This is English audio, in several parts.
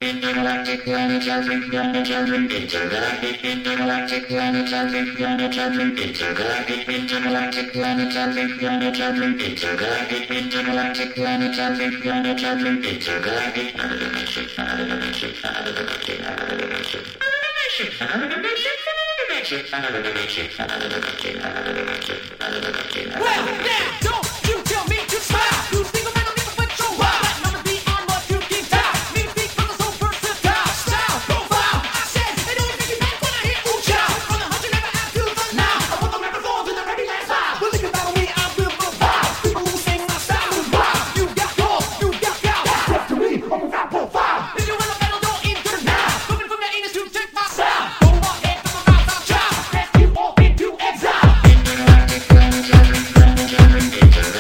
Intergalactic planetary, intergalactic intergalactic planetary, intergalactic intergalactic planetary, intergalactic intergalactic planetary, intergalactic Well, now, don't you tell me to smile. You think I'm gonna leave a foot so wild. That number beyond what you can tell. Me speak from the so versatile style profile. I said, it only makes you mad when I hear ooh child. From the hunter never have to the now. I want the never fall to the very last mile. Well, if you battle me, I will provide. People who sing my style is wild. You got gold, you got gal. That's up to me, I'm a rap profile. If you wanna battle, don't enter now. Coming from your anus to check my sound. Go ahead from my mouth, I'll try. Press you all into exile. intergalactic planetary,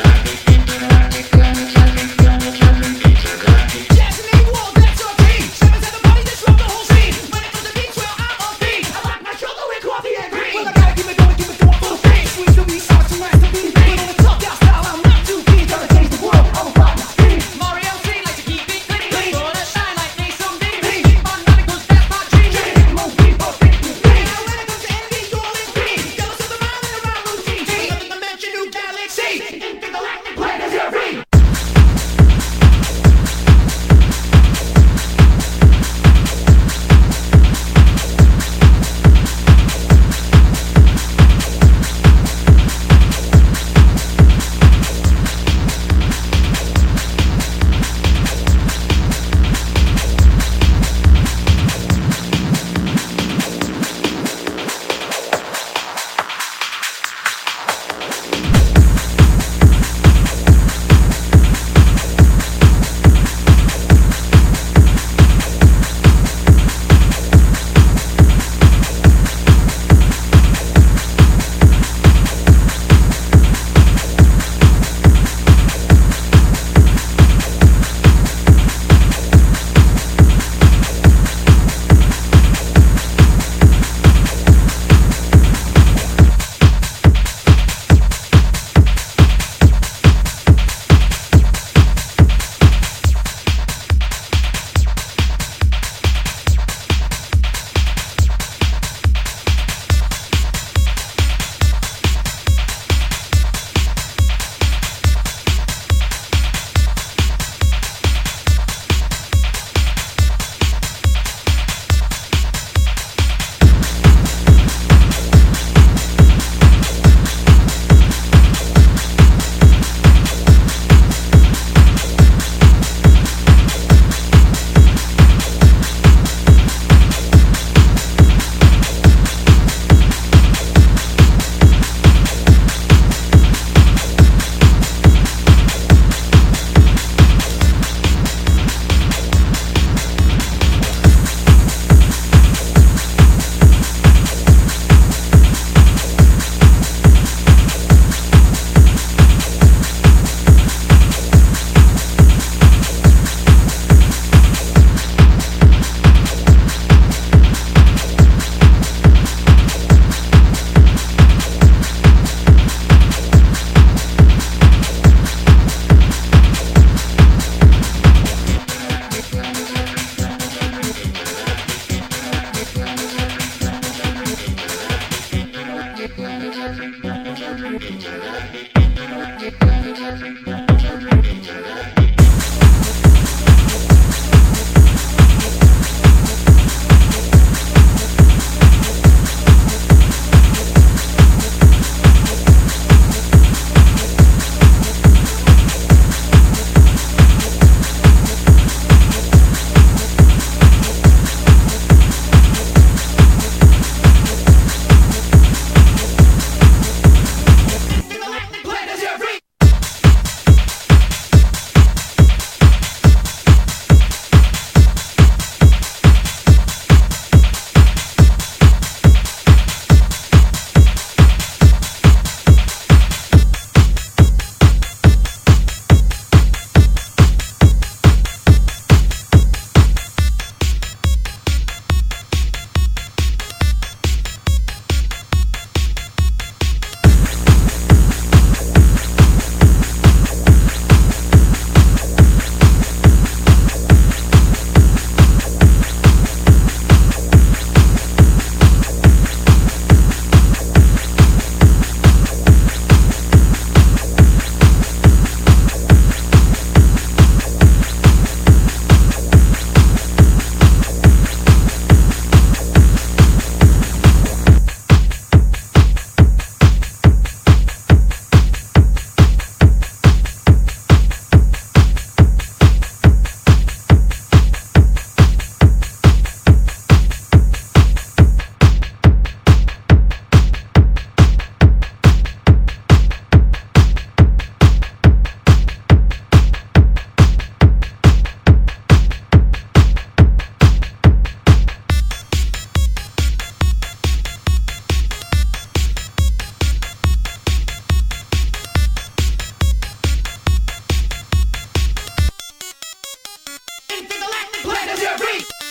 Jerry.